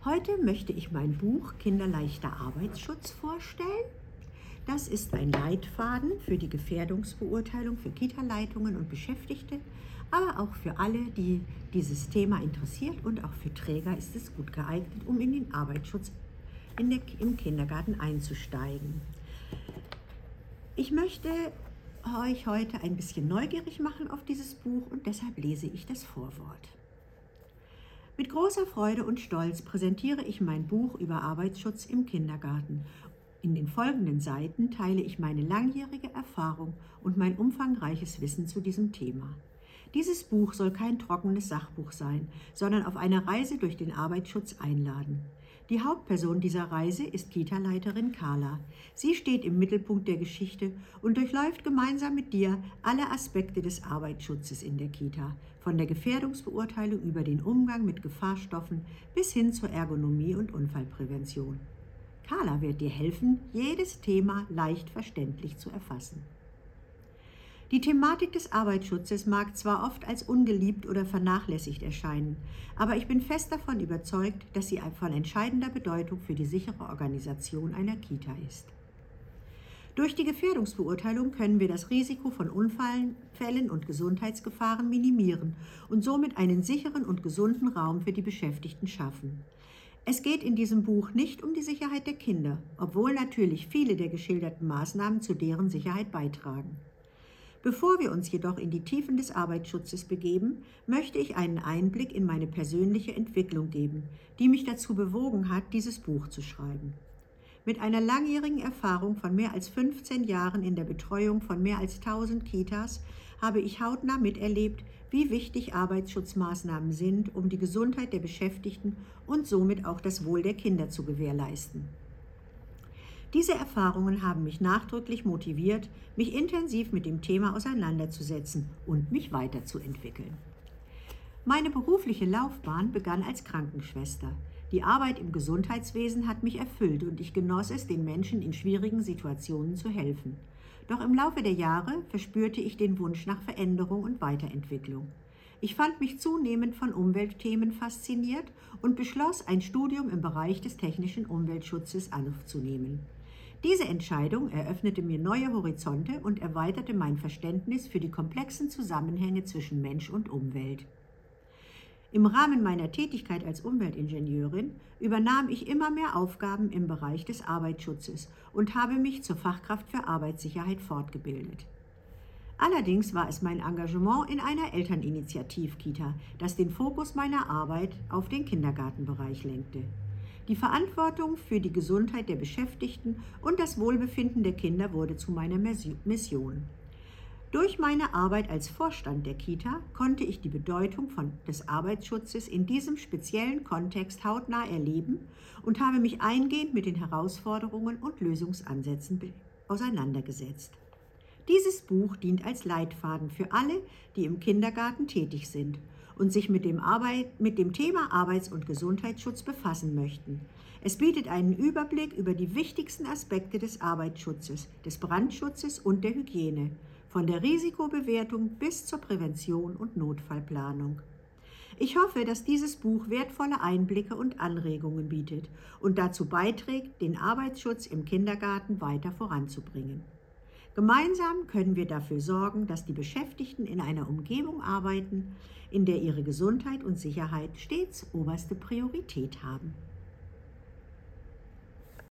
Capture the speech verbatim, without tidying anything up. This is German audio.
Heute möchte ich mein Buch Kinderleichter Arbeitsschutz vorstellen. Das ist ein Leitfaden für die Gefährdungsbeurteilung für Kita-Leitungen und Beschäftigte, aber auch für alle, die dieses Thema interessiert, und auch für Träger ist es gut geeignet, um in den Arbeitsschutz in der, im Kindergarten einzusteigen. Ich möchte euch heute ein bisschen neugierig machen auf dieses Buch und deshalb lese ich das Vorwort. Mit großer Freude und Stolz präsentiere ich mein Buch über Arbeitsschutz im Kindergarten. In den folgenden Seiten teile ich meine langjährige Erfahrung und mein umfangreiches Wissen zu diesem Thema. Dieses Buch soll kein trockenes Sachbuch sein, sondern auf eine Reise durch den Arbeitsschutz einladen. Die Hauptperson dieser Reise ist Kita-Leiterin Carla. Sie steht im Mittelpunkt der Geschichte und durchläuft gemeinsam mit dir alle Aspekte des Arbeitsschutzes in der Kita, von der Gefährdungsbeurteilung über den Umgang mit Gefahrstoffen bis hin zur Ergonomie und Unfallprävention. Carla wird dir helfen, jedes Thema leicht verständlich zu erfassen. Die Thematik des Arbeitsschutzes mag zwar oft als ungeliebt oder vernachlässigt erscheinen, aber ich bin fest davon überzeugt, dass sie von entscheidender Bedeutung für die sichere Organisation einer Kita ist. Durch die Gefährdungsbeurteilung können wir das Risiko von Unfällen und Gesundheitsgefahren minimieren und somit einen sicheren und gesunden Raum für die Beschäftigten schaffen. Es geht in diesem Buch nicht um die Sicherheit der Kinder, obwohl natürlich viele der geschilderten Maßnahmen zu deren Sicherheit beitragen. Bevor wir uns jedoch in die Tiefen des Arbeitsschutzes begeben, möchte ich einen Einblick in meine persönliche Entwicklung geben, die mich dazu bewogen hat, dieses Buch zu schreiben. Mit einer langjährigen Erfahrung von mehr als fünfzehn Jahren in der Betreuung von mehr als tausend Kitas habe ich hautnah miterlebt, wie wichtig Arbeitsschutzmaßnahmen sind, um die Gesundheit der Beschäftigten und somit auch das Wohl der Kinder zu gewährleisten. Diese Erfahrungen haben mich nachdrücklich motiviert, mich intensiv mit dem Thema auseinanderzusetzen und mich weiterzuentwickeln. Meine berufliche Laufbahn begann als Krankenschwester. Die Arbeit im Gesundheitswesen hat mich erfüllt und ich genoss es, den Menschen in schwierigen Situationen zu helfen. Doch im Laufe der Jahre verspürte ich den Wunsch nach Veränderung und Weiterentwicklung. Ich fand mich zunehmend von Umweltthemen fasziniert und beschloss, ein Studium im Bereich des technischen Umweltschutzes aufzunehmen. Diese Entscheidung eröffnete mir neue Horizonte und erweiterte mein Verständnis für die komplexen Zusammenhänge zwischen Mensch und Umwelt. Im Rahmen meiner Tätigkeit als Umweltingenieurin übernahm ich immer mehr Aufgaben im Bereich des Arbeitsschutzes und habe mich zur Fachkraft für Arbeitssicherheit fortgebildet. Allerdings war es mein Engagement in einer Elterninitiativ-Kita, das den Fokus meiner Arbeit auf den Kindergartenbereich lenkte. Die Verantwortung für die Gesundheit der Beschäftigten und das Wohlbefinden der Kinder wurde zu meiner Mission. Durch meine Arbeit als Vorstand der Kita konnte ich die Bedeutung von, des Arbeitsschutzes in diesem speziellen Kontext hautnah erleben und habe mich eingehend mit den Herausforderungen und Lösungsansätzen auseinandergesetzt. Dieses Buch dient als Leitfaden für alle, die im Kindergarten tätig sind und sich mit dem, Arbeit, mit dem Thema Arbeits- und Gesundheitsschutz befassen möchten. Es bietet einen Überblick über die wichtigsten Aspekte des Arbeitsschutzes, des Brandschutzes und der Hygiene, von der Risikobewertung bis zur Prävention und Notfallplanung. Ich hoffe, dass dieses Buch wertvolle Einblicke und Anregungen bietet und dazu beiträgt, den Arbeitsschutz im Kindergarten weiter voranzubringen. Gemeinsam können wir dafür sorgen, dass die Beschäftigten in einer Umgebung arbeiten, in der ihre Gesundheit und Sicherheit stets oberste Priorität haben.